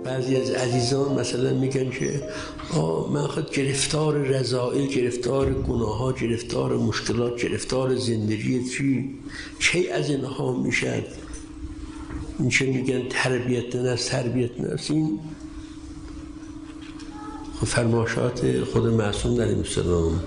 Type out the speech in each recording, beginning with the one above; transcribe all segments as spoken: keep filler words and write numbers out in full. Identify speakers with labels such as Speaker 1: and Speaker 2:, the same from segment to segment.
Speaker 1: بعضی از عزیزان مثلا میگن که آه من خود گرفتار رذائل، گرفتار گناه ها، گرفتار مشکلات، گرفتار زندگی چی چه از اینها میشد. این چه میگن تربیت نفس، تربیت نفس. این فرمایشات خود معصوم علیه السلام.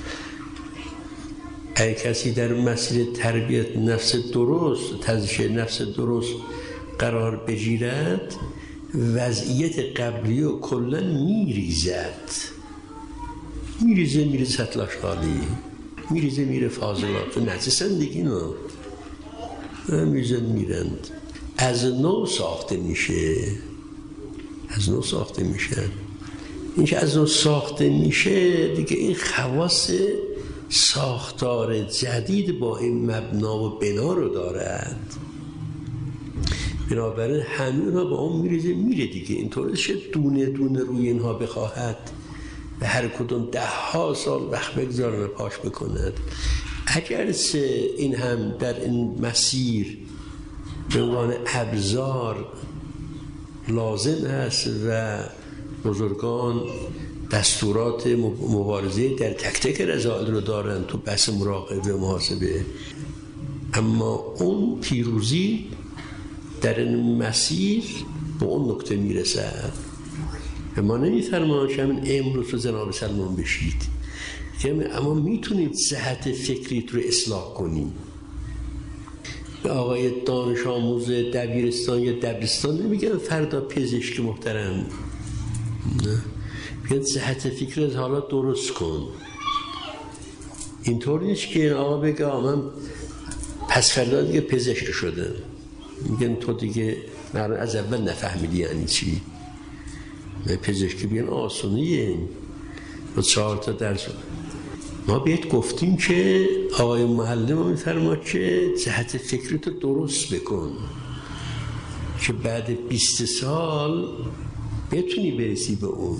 Speaker 1: اگه کسی در مسیر تربیت نفس درست، تزکیه نفس درست قرار بگیرد، وضعیت قبلی و کلا میریزد، میریزه میره سطل اشغالی، میریزه میره فاضلات و نجسن دیگه. اینا میریزن میرند، از نو ساخته میشه، از نو ساخته میشه. این که از نو ساخته میشه دیگه، این خواص ساختار جدید با این مبنا و بنا رو دارد. بنابراین همین ها با اون میریزه میره دیگه. اینطور چه دونه دونه روی اینها بخواهد به هر کدوم ده ها سال وقت بگذارن پاش بکند. اگرچه این هم در این مسیر به عنوان ابزار لازم است و بزرگان دستورات مبارزه در تک تک رذائل رو دارن تو بحث مراقبه و محاسبه، اما اون پیروزی در این مسیر به اون نکته میرسد. ما نمیفرماییم که همین امروز رو جناب سلمان بشید، اما میتونید صحت فکریت رو اصلاح کنید. به آقای دانش آموز دبیرستان یا دبستان نمیگن فردا پزشک محترم، نه، میگن صحت فکر از حالا درست کن. اینطور نیست که این آقا بگه من پس فردا دیگه پزشک شدم. میگن تو دیگه از اول نفهمیدی یعنی چی. پزشکی بیان آسونیه با چهار تا درس. ما بهت گفتیم که آقای معلم ها میفرماد که صحت فکری تو درست بکن که بعد بیست سال بتونی برسی به اون.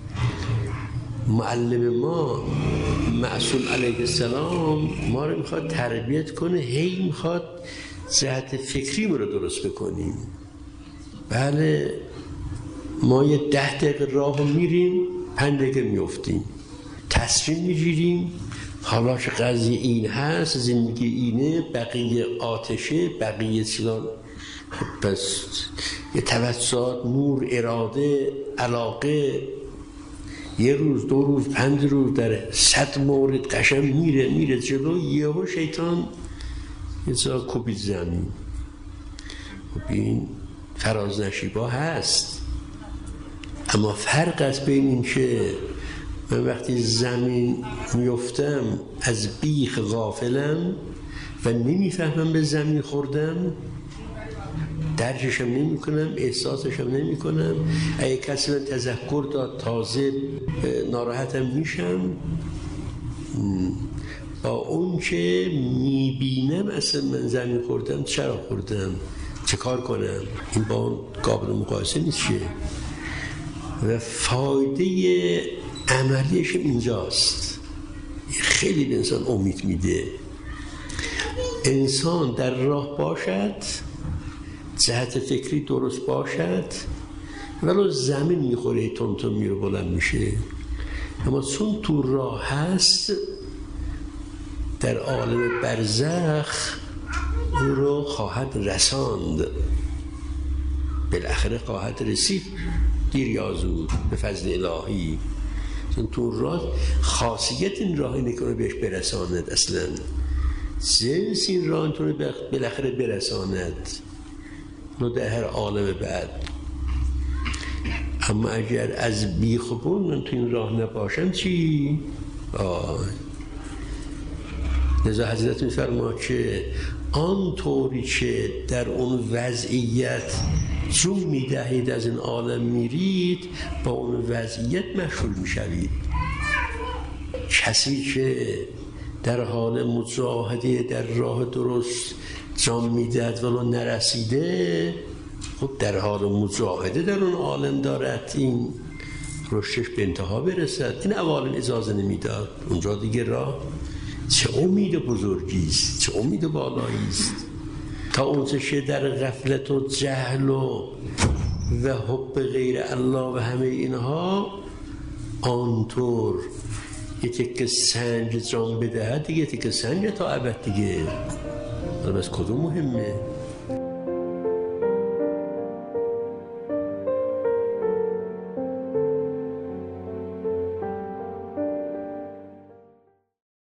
Speaker 1: معلم ما معصوم علیه السلام ما رو میخواد تربیت کنه، هی میخواد صحت فکری ما رو درست بکنیم. بله ما یه ده دقیقه راه میریم، پنج دقیقه میفتیم، تصمیم میگیریم حالا که قضیه این هست، زندگی اینه، بقیه آتشه، بقیه چیزان. پس یه توسط، نور، اراده، علاقه، یه روز، دو روز، پنج روز در صد مورد قشنگ میره میره جلو، یهو شیطان یه جا کوبید زمین. خب این فراز نشیبا هست، اما فرق است بین این که من وقتی زمین میفتم از بیخ غافلم و نمیفهمم به زمین خوردم، درکشم نمی کنم، احساسشم نمی کنم. اگه کسی من تذکر داد تازه ناراحتم میشم، با اون که میبینم اصلا من زمین خوردم، چرا خوردم، چه کار کنم، این با اون قابل مقایسه نیست. چیه و فایده عملیش اینجاست. خیلی به انسان امید میده. انسان در راه باشد، جهت فکری درست باشد، ولو زمین میخوره تون تون میره بلند میشه، اما چون تو راه هست در عالم برزخ او رو خواهد رساند، بالاخره خواهد رسید دیر یا زود به فضل الهی. چون تو راه خاصیت این راه اینه که بهش برساند، اصلا جنس این راه اینطور بالاخره برساند رو در هر عالم بعد. اما اگر از بیخبون من تو این راه نباشم چی؟ آه لذا حضرت میفرما که آن طوری که در اون وضعیت جون میدهید از این عالم میرید، با اون وضعیت مشغول میشوید. کسی که در حال مجاهده در راه درست جان میدهد ولو نرسیده، خب در حال مجاهده در اون عالم دارد این رشدش به انتها برسد. این عوالم اجازه نمیداد. اونجا دیگه راه چه امید بزرگیست، چه امید بالاییست. تا اونچه که در غفلت و جهل و و حب غیر الله و همه اینها آنطور یه تکه سنج جان بدهد دیگه، تکه سنج تا ابد دیگه. حالا بس کدوم مهمه؟